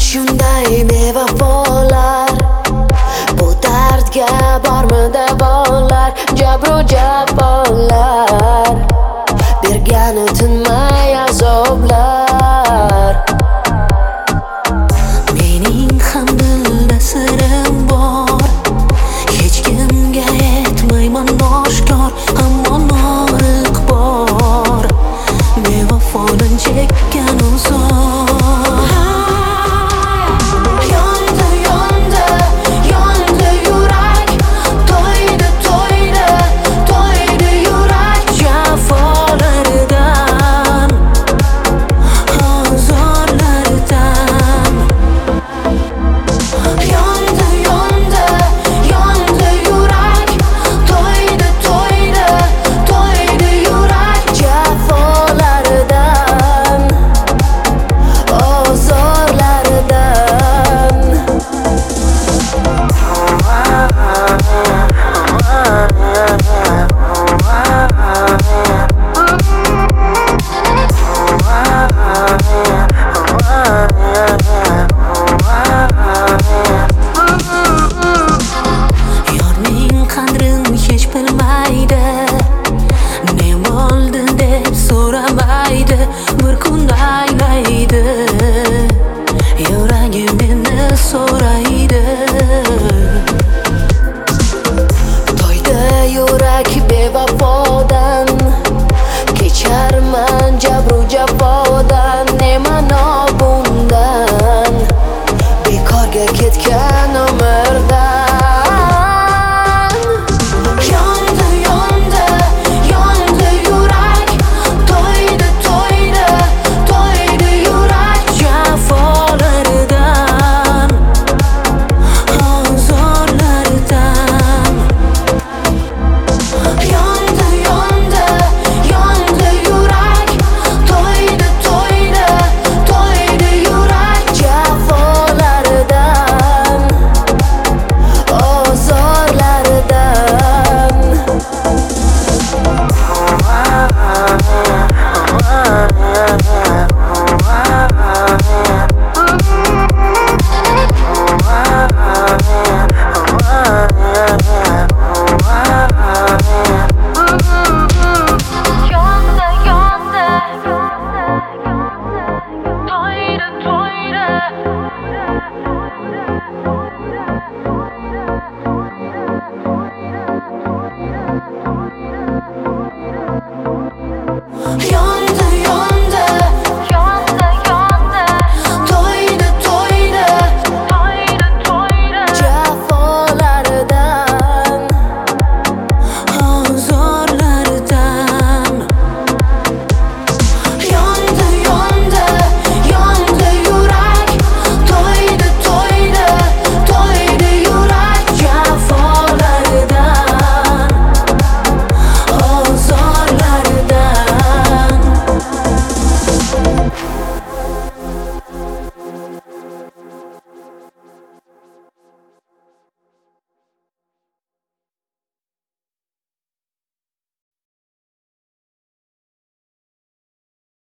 shunday bevafolar, bu dardga bormidi bolalar, jabru jafolar, bergani tinmay azoblar. Mening ham dilda sirim bor, hech kimga aytmayman oshkor, ammo noriq bor, bevafodan chekkan uzor. Bir kun aylaydi, yuragim meni so'raydi. To'ydi yurak bevafodan, kecharman jabru jafodan. Ne ma'no bundan, bekorga ketgan umrdan. Yonder